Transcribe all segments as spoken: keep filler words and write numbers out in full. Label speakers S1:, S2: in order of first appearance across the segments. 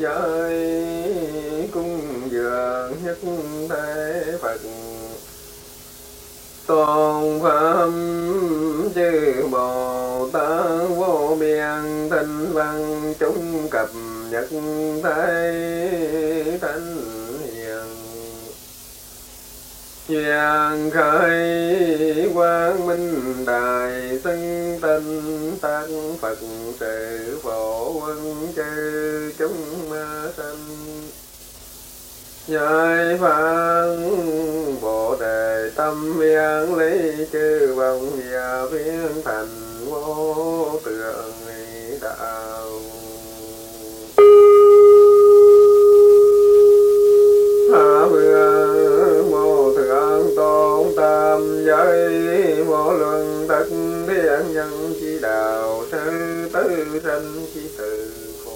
S1: giới cung dường nhất thế Phật tôn pháp chư Bồ Tát vô biên thanh văn chúng cập nhất thế thánh hiền duyên khởi quang minh đài xưng tinh tác Phật sự phổ quân chư chúng sanh giải phán bồ đề tâm viên lý chư vọng và biến thành vô tượng đạo hạ vương vô thượng tôn tam giới vô luân tất thiên nhân chi đạo sư tứ sanh chi từ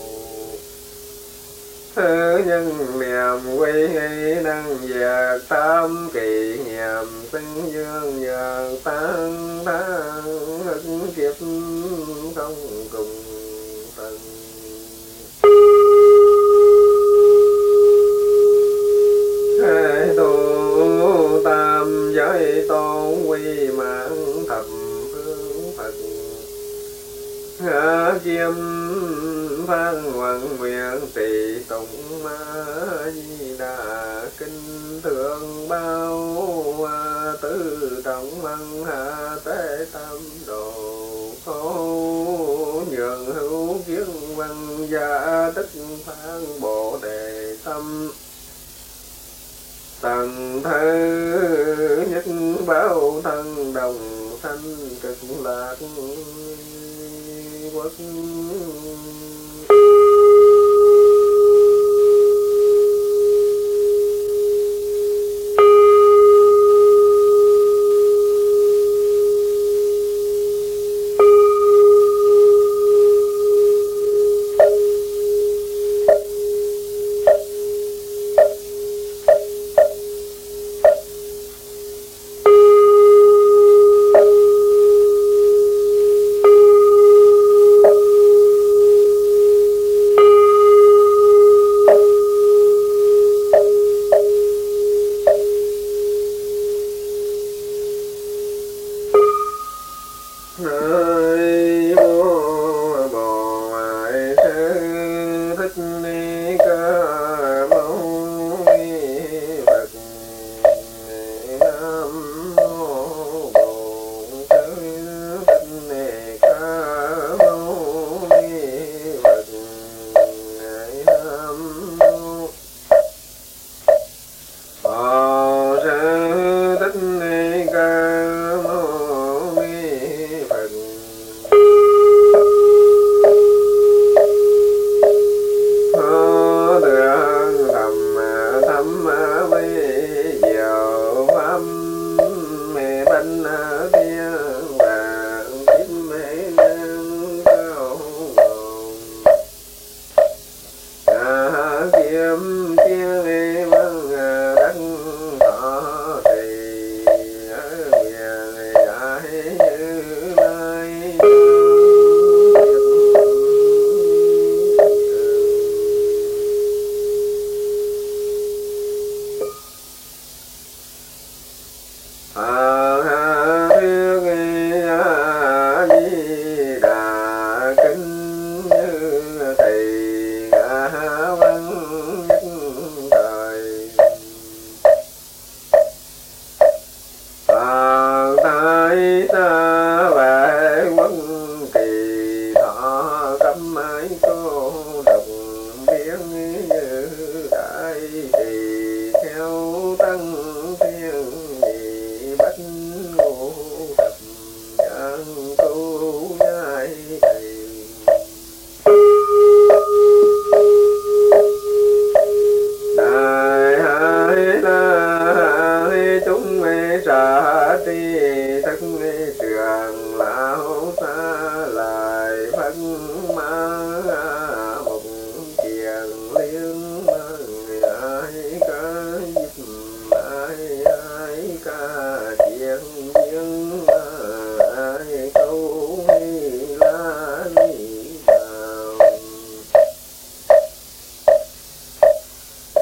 S1: thứ nhân niệm quy nghi năng diệt tam kỳ nghiệm sinh dương nhờ tăng tháng hưng kiếp không cùng tận hệ tu tam giới tôn quy mạng thập phương Phật hạ chiêm phan hoàng nguyện trì tụng ma di đà kinh thượng bao tứ trọng văn hạ tế tam đồ khổ nhường hữu kiến văn gia tích phan bồ đề tâm tầng thứ nhất báo thân đồng sanh cực lạc quốc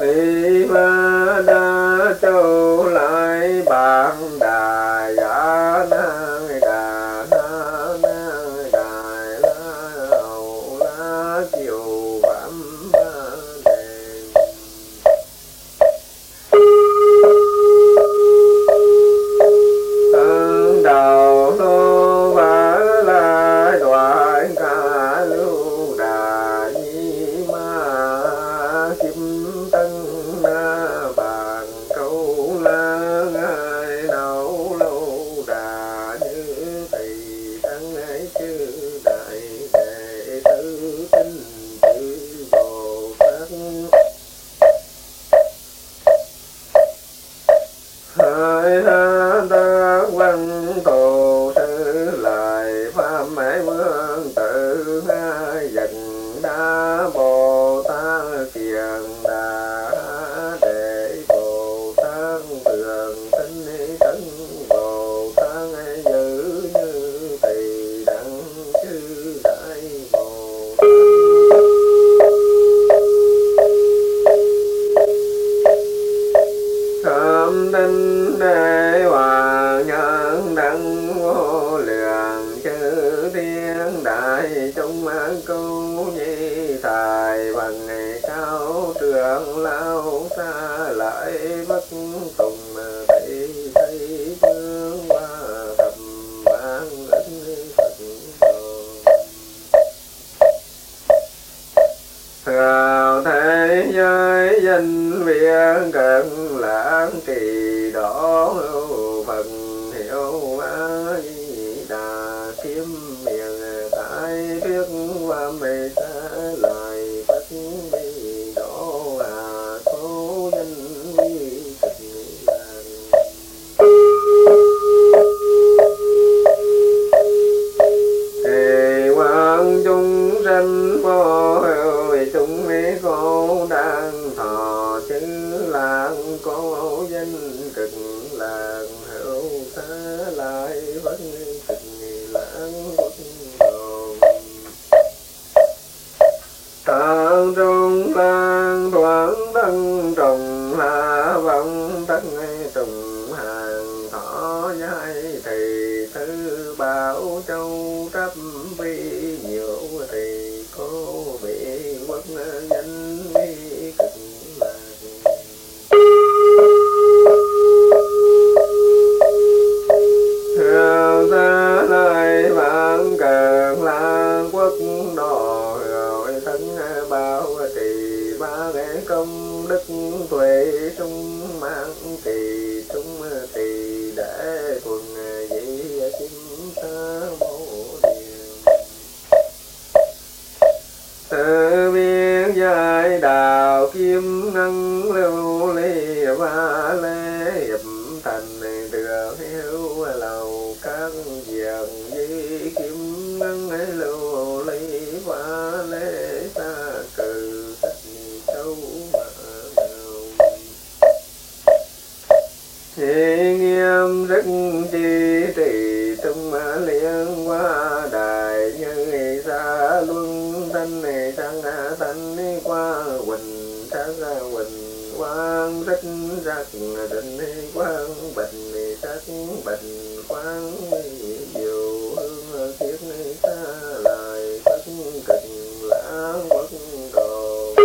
S1: Vì ma đa châu lại bạn đà giả năng đà na năng đà la hậu la chiều phạm đề tân đầu đô vã la đoại ca lưu đà nhi ma kim tân na bàn câu la ngài đầu lâu đà như thầy tăng ấy chư đại đệ tử tinh chư bồ tát hai ha ta văn tổ sư lại pháp mãi vương tự hai dần đa bồ tát kiền đà đệ bồ tát tường tinh tấn bồ tát giữ như tỳ đẳng chư đại bồ khâm tinh đế hòa nhân đăng vô lượng chư thiên đại chúng cứu nhi tài bằng ngày cao trưởng lao xa lại bất tùng thị thấy thương qua thầm ban ân Phật Hào thế giới danh viên cận lãng kỳ đỏ phần hiệu a di đà kiếm miệng tại biết qua mê xa loài bất bi đỏ à số danh vi cực làng hề quang chúng sanh vô chúng mấy cô đang thọ chữ làng có danh cực làng hữu xa lại vẫn cực lãng bất hồn tạng trung lang thoáng thân trùng hạ vọng thân trùng hàng thọ giai thì thứ bảo châu trấp vi nhiều thì cô vị quốc danh vi cực lạc hào ra lại vạn cờ la quốc độ rồi thân bảo trì ba ngày công đức tuệ trung mang kỳ trung tỳ để thuần dĩ kim sa bồ tự biên giải đạo kim ngân lưu ly và lễ hiệp thành đường hiếu lầu các diện di kim ngân lưu ly và lễ xa cử sách châu mà nào thì nghiêm rất chi trì trung liên qua đài như xa luân thanh sang thanh qua quỳnh sang quỳnh quang rất sắc định quang bình sắc bình quang diệu hương thiết xa lại bất cực lãng quốc độ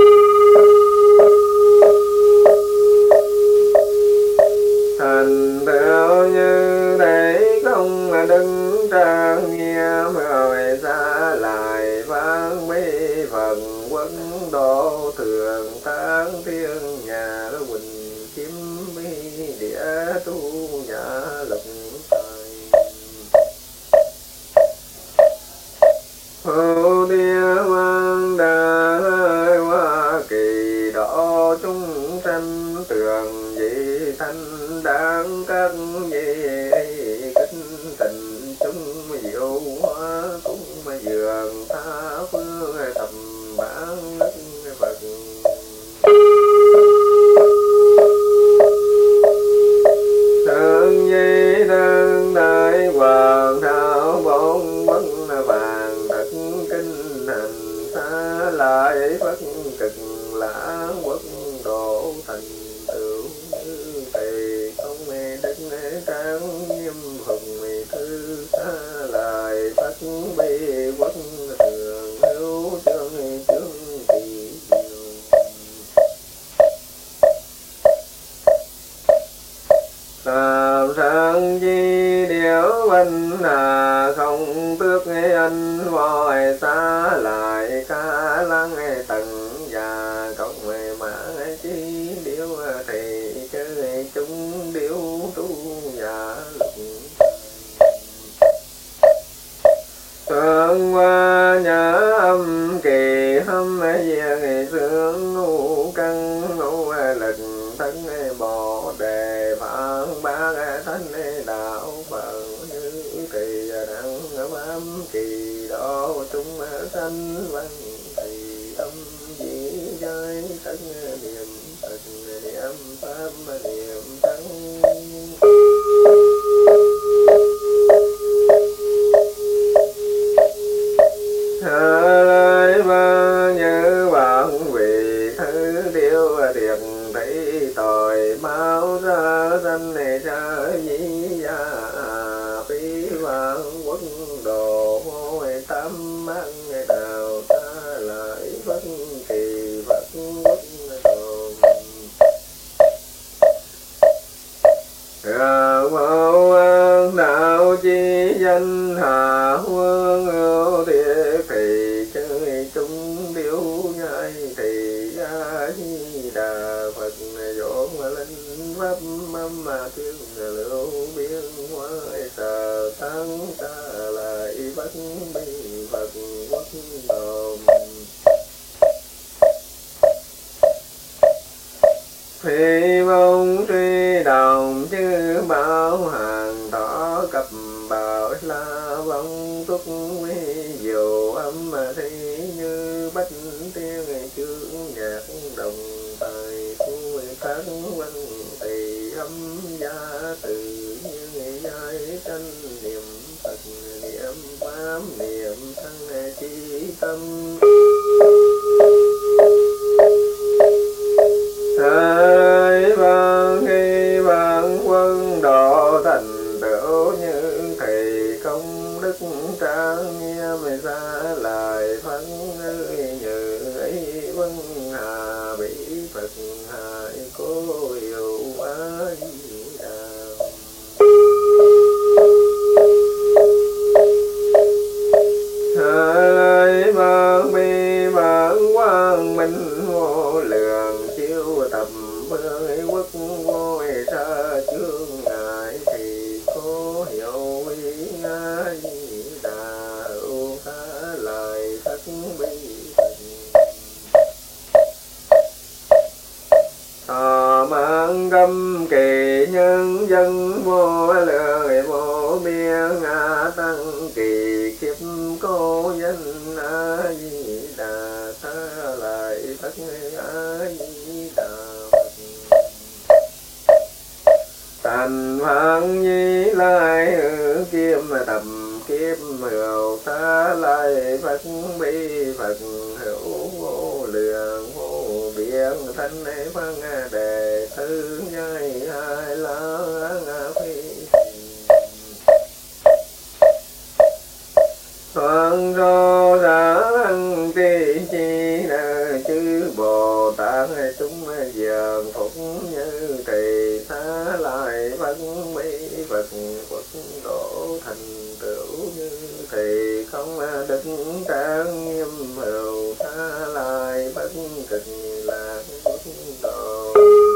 S1: thành tựu như thế không đứng trang nghiêm rồi xa lại vang mấy phần quân độ thường tán thiên nhà quỳnh kiếm mi địa tu nhà lục tài hữu địa mang đà hoa kỳ độ chúng sanh tường dị thanh đáng các gì kính tình chúng diệu hóa cũng dường tha phương thầm bản đất Phật thân nhi thân đại hoàng thảo bổn vấn vàng đất kinh hành xa lại Phật cực lã quốc độ thành tựu như thầy không đức tráng nghiêm hùng thư xa lại phát bi quốc thường hữu chương chương kỳ diệu. Làm sang chi điểu văn hà không tước anh voi xa lại ca lăng tầng và cộng mã chi điểu thì chơi chúng điểu tu và lục Thượng qua nhã âm kỳ hâm viên sướng ngũ căn ngũ lực thân bồ đề phạn bát thánh đạo phật như thì đặng bám kỳ độ chúng sanh văn thì âm dĩ giới thân niệm phật niệm pháp niệm tăng. Lời ba như bạn vì thứ điêu điệp thấy tội máu ra danh này ra dĩ gia phí vạn quốc đồ hôi tam mang đào ta lại bất kỳ vật quốc đồ mẫu an đạo chi danh hà huân ưu thiệt thì chơi chúng điếu nhai thì a di đà phật vốn linh pháp âm mà tiếng lưu biên hóa sở tăng ta lại bất bi phật quốc độ phi vong truy đồng chư bảo hàng thọ cập bảo la vong túc quy diệu âm thi như bách tiên chương nhạc đồng tài vui thác văn tỳ âm gia từ như giai tranh niệm phật niệm pháp niệm thân chi tâm. Thời vang khi vang quân độ thành tựu như thầy công đức trang nghiêm ra lại phấn như ấy vân hà bị phật hại cố yêu ái đàm. Thời vang bi vang quang minh vô lượng chiếu tập với quốc ngôi ra chương ngại thì có hiểu ý ngài đà ưu khá lại thất bi tò mang gâm kỳ nhân dân vô lượng vô biên ngã tăng kỳ kiếp cô danh a di đà xa lại thất a di đà tàn hoang nhi lai kim tập kiếp mười xa lại phật bi phật hữu vô lượng vô biên thân phân đề thứ nhai hai lá phi toàn rõ ràng tri chi chư Bồ Tát chúng dường phục như thầy xá lại phật bi phật quốc độ thành tựu như thầy không đức trang nghiêm hữu xá lại phật cực lạc quốc độ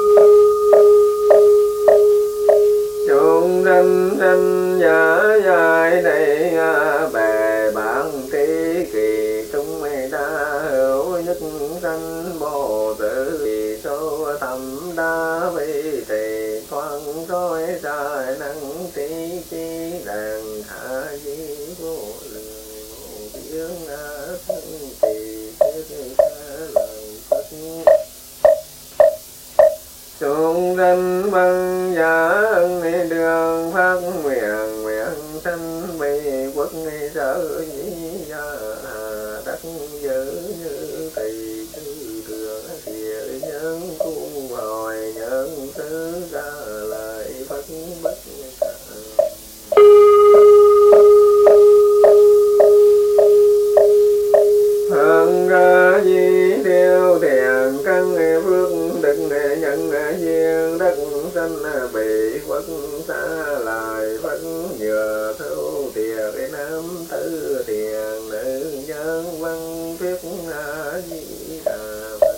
S1: chúng sanh sanh giả dài này bè bản trí kỳ chúng đa hữu nhất sanh bồ tử vì số thầm đa vi trì thoáng rối dài năng trí chi đàn hạ di vô lời vô biếng a thân kỳ thiết xa lời phật chúng sanh văn giả ân đường phát nguyện nguyện sanh bi quốc sở dĩ gia đắc giữ như thầy chư sanh bị quất xa lại vẫn nhờ thâu tiền nam tử tiền nữ nhân văn thuyết a di đà Phật.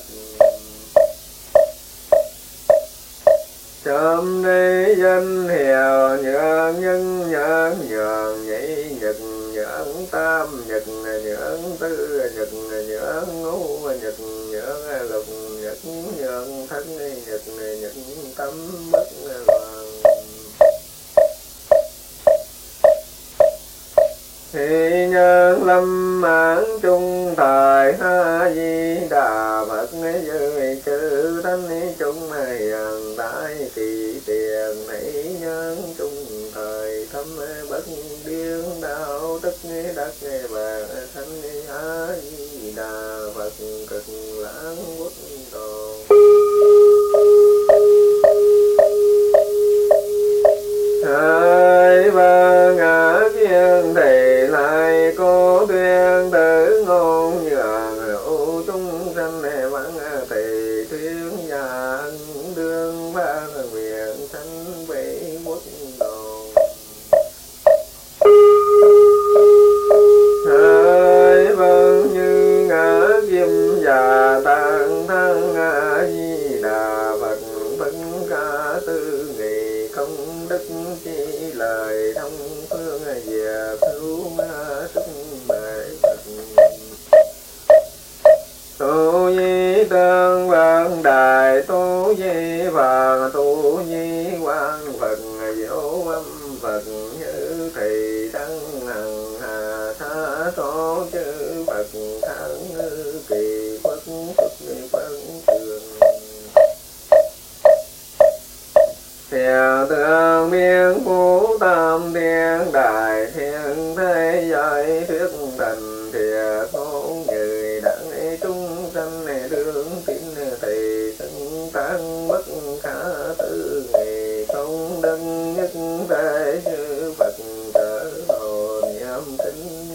S1: Chấm ni danh hiệu nhượng nhân nhẫn nhượng nhị nhật nhẫn tam nhật nhẫn tư nhật nhẫn ngũ nhật nhẫn lục nhật nhẫn thất nhật nhật tâm bất loạn. Thì nhân lâm mãn trung thời a di đà Phật dưới chư thánh chúng hiện tại kỳ tiền nảy nhân trung thời thâm bất điên đạo đức đắc và thánh a di đà Phật cực lãng quốc độ. Hai ba ngã kiên thầy lại có tuyên tử ngôn nhường hữu chúng sanh vắng thầy thuyết nhà đương ban nguyện sanh vị quốc độ. Hai vâng như ngã kim già tăng thăng a di đà Phật phân ca tư nghị công đức chi lời thông phương về cứu ma súc bệ Phật. Tu di tương vạn đài tu di vàng tu di quan Phật vô âm Phật như thầy đăng hằng hà tha tổ chư Phật thắng kỳ Phật Phật Phật trường. Thiền tương biên phú tam thiên đại thiên thế giới thuyết thành thiệt ngôn người đặng chúng sanh đương tin thầy xưng tăng bất khả tư nghị công đức nhất thế chư Phật trở hồ niệm kính.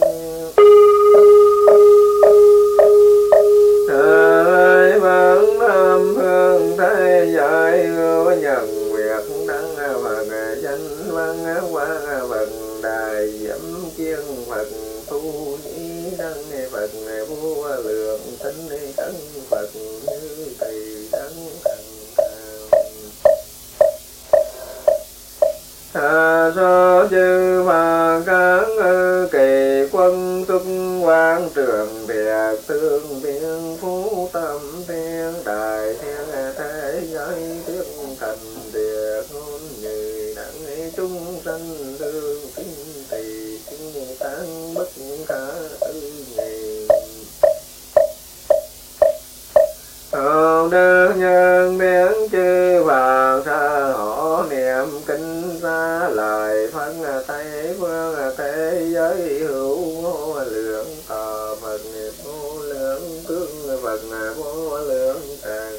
S1: Thời vẫn nam hương thế giới hữu nhận việc đăng Phật danh văn quang Phật đại diễm kiên Phật tu nhĩ đăng Phật vua lượng tính cấn Phật như thầy đăng Tha so chư Phật các kỳ quân túc quang trường thiệt tương biên phú tâm thiên đại thiên thế giới thuyết thành thiệt ngôn như đặng chúng sanh đương kính tỳ kính tán bất khả tư nghị. Hồng đức nhân biến chư Phật sa họ niệm kinh xa lời phân Tây phương thế giới hữu vô lượng tờ Phật vô lượng tướng Phật vô lượng tràng.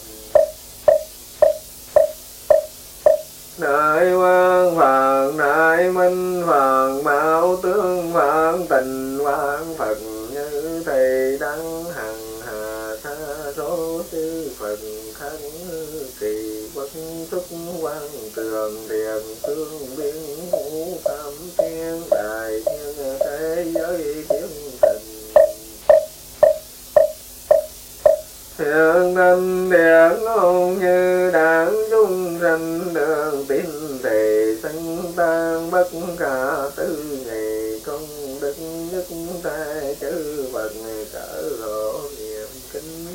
S1: Đại quang Phật đại minh Phật bảo tướng Phật tình quang Phật như thầy đăng hằng hà tha số chư Phật khánh kỳ bất xuất quang trường điền tương biên ngũ tam thiên đại thiên thế giới thiên thành. Thiện thanh điện ngôn như đảng chúng sanh đường tín thầy sanh tăng bất khả tư nghị công đức nhất thế chư Phật trở lộ niệm kính.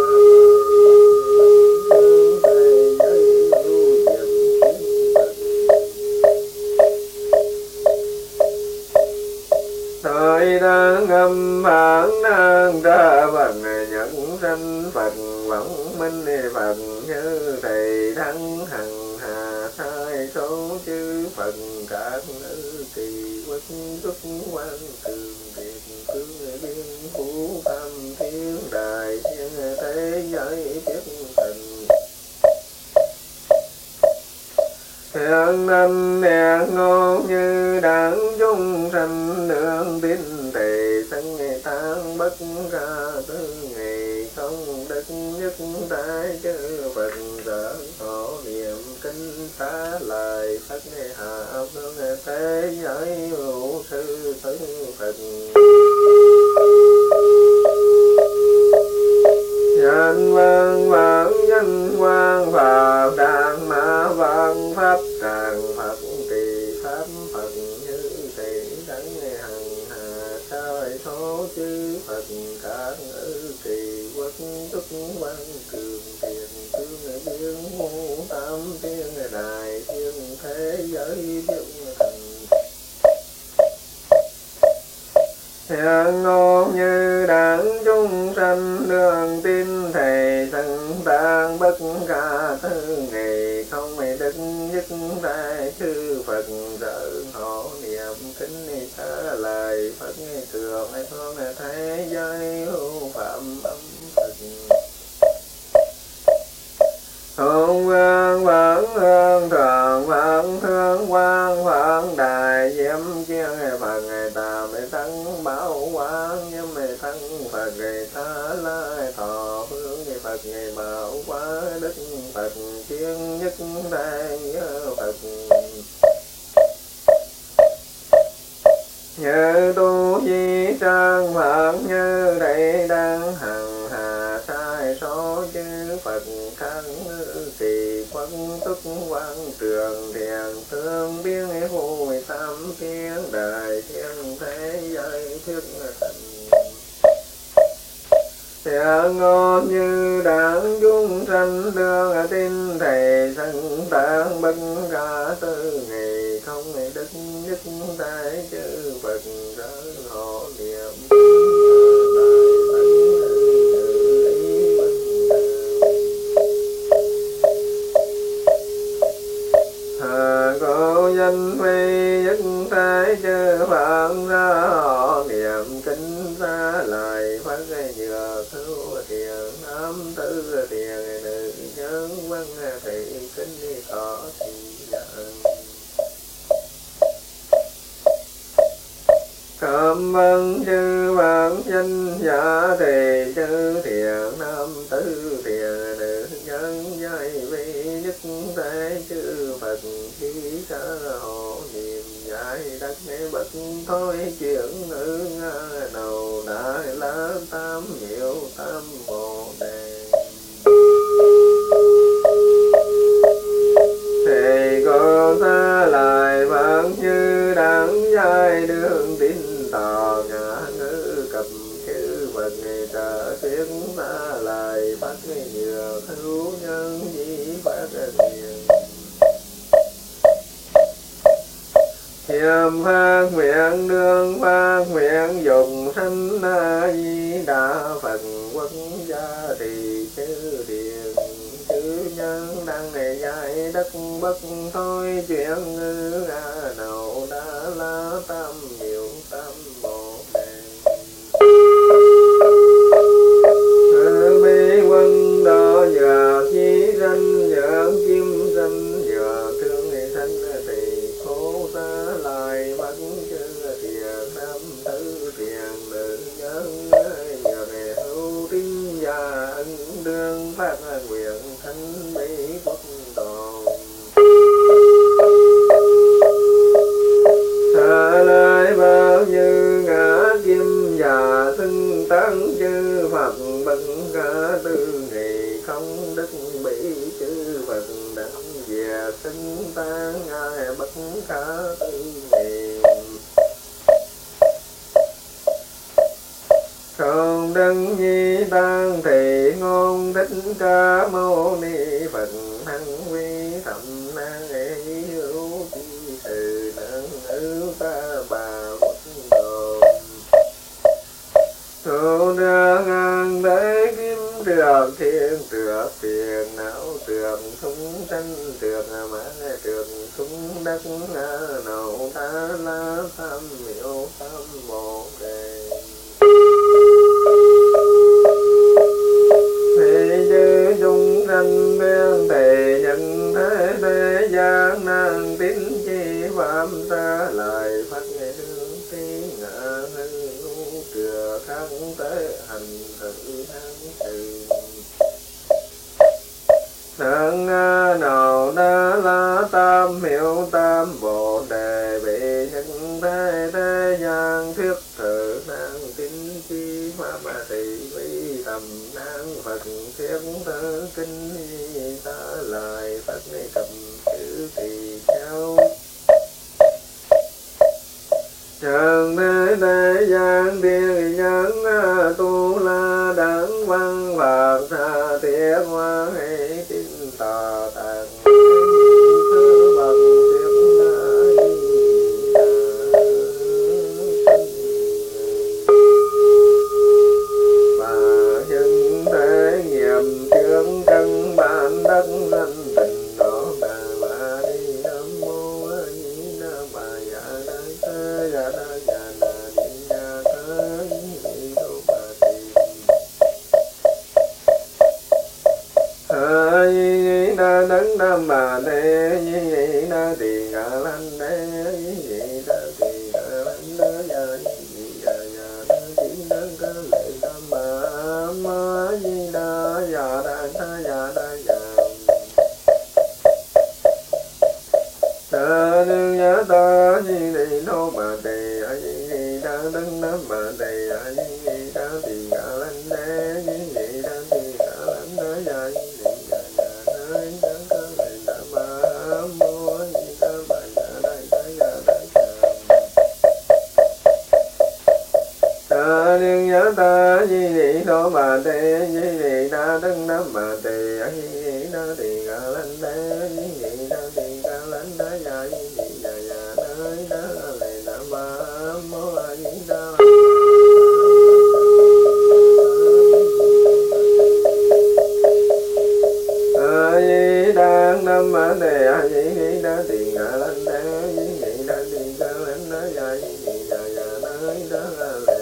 S1: Thời đang âm bản đang ra Phật nhận sanh Phật võng minh Phật như thầy đăng hằng hà sai số chư Phật các kỳ quốc xuất quan trường thiệt tương biên phú tam thiên đại thiên thế giới thiết thành. Thiện thanh điện ngôn như đảng chúng sanh nương tín thầy sanh tăng bất khả tư nghị công đức nhất đại chư Phật sở hộ niệm kinh. trả lời Phật hạ phương thế giới hữu sư tử Phật. Nhân văn vạn nhân quang Phật đàn ma văn pháp tràng Phật trì pháp Phật như thị đấng hằng hà sai số chư Phật các ngữ trì quốc túc văn cường thiền thương biến ngũ tam thiên đại thiên thế giới dương thần. Hiện ngôn như đảng chúng sanh đường tin thầy thân tạng bất ca tư ngày không mày đức nhất đại chư Phật trợ hộ niệm kính trả lời Phật cường phương thế giới hữu phạm âm Phật. Hùng vương vãng hương thường vãng thương quang vãng đại diệm chiên Phật ngày ta mới thắng bảo quang nhưng mày thắng Phật ngày ta lai thọ hướng ngày Phật ngày bảo quá đức Phật chiên nhất đại Phật. Như tu di trang Phật như đây đang hằng hà sai số chư Phật kháng trì quân túc quang trường thiền thương biến vô tam thiên đại thiên thế giới thuyết thần. Thiện ngôn như đảng chúng sanh đương tin thầy sanh tạng bất ca tư ngày không ngày đức nhất đại chư Phật ra hộ niệm danh phi nhất thế chư Phật ra họ niệm kinh ra lời Phật nhờ cứu thiền nam tư thiền nữ nhân văn thị kinh đi tỏ thị dạng. Cảm ơn chư Phật danh giả thì chư thiền nam tư thiền nữ nhân giai vi nhất thế chư Phật khi ca hộ niệm giải đắc bất thôi chuyện ngữ nga đầu đại la tam hiệu tam bồ đề. Thầy có ta lại Phật như đẳng giai đường tin tò ngã ngữ cầm chư Phật ngày trả tiếng ta lại Phật nhờ hữu nhân di Phật hiền. Hiểm phát nguyện đương phát nguyện dùng sanh a di đà Phật quốc gia trì chư điện chư nhân đăng này giải đất bất thôi chuyện ngữ a đầu đa la tam hiệu tam bồ đề. Từ bi quân độ giờ chi danh giờ kim danh giờ thương ngày sanh thì khổ ta lại bắt chư thiền nam tử thiền nữ nhân nhờ ngày hữu tín gia ân đương phát nguyện thanh mỹ quốc độ. Xa lại bao như ngã kim già xưng tán chư Phật bất ca tư ngày không đức bị chư Phật đặng về xưng tán ai bất ca tư ngày. Không đấng nhi tăng thì ngôn thích ca mâu ni Phật hằng vi thầm nan ấy hữu chi từ nâng ưu ta bà quốc độ. Thu đưa ngang thế kim được thiên được phiền não được sung sanh được mã được sung đất nậu ta la tam hiệu tam bồ đề. Thì chư chúng sanh biên thầy nhân thế thế gian năng tín chi phạm ta lại phát nghệ đương tí ngã hư trừa kháng tế hành thử tháng trừ. Nang nào đa la tam hiệu tam bồ đề bị nhân thế thế gian thuyết thử năng tín chi hoa ma thị vi tầm năng Phật thiết thơ kinh ta lời Phật này cầm chữ tỳ kheo trần thế thế gian địa nhân tu la đẳng văn phật tha thiết hoa hệ tín tà tạng thư bằng thiết đại và nhân thế nghiệm chứng căn bản đất thanh tịnh đó đà bà đi nam mô a di đà bà dạ đại thế dạ đại dạ đà đi dạ thế đi đô bà tỳ a di đà đấng nam bà đê di đà tỳ gà lan đê di đà tỳ gà lan đê dạ di dạ dạ đà di đà ca lệ tam bà ma di đà dạ đà tha dạ đà dạ ta nương nhớ ta di đi nô bà tỳ a di đà đấng nam bà tỳ a di đà tỳ gà lan đê di đà tỳ gà lan đê dạ di dạ dạ đà di đà ca lệ tam bà mô di đà bà dạ đà tha dạ đà dạ ta nương nhớ ta di đi nô bà tỳ di đi đà đấng nam bà tỳ a di đà tỳ gà lan đê di đà tỳ gà lan đê dạ di dạ dạ đà di đà lệ nam bà mô di đà a di đà nam bà tỳ a di đà tỳ gà lan đê di đà tỳ gà lan đê dạ di dạ dạ đà di đà lệ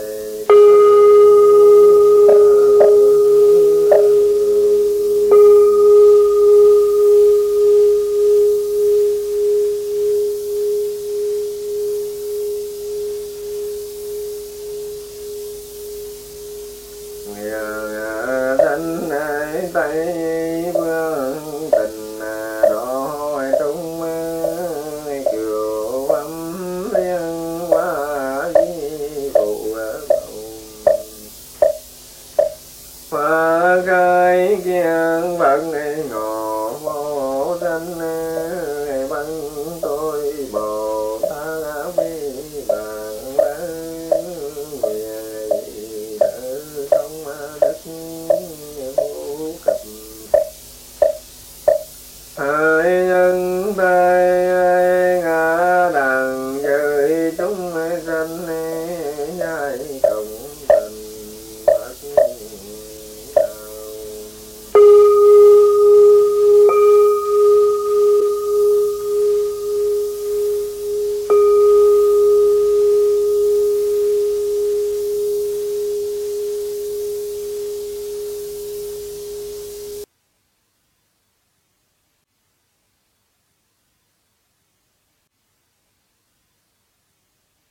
S1: thanh tây vương tình đội trung kiều âm liên hoa di phụ hoa gai kiên vận ngọ vô danh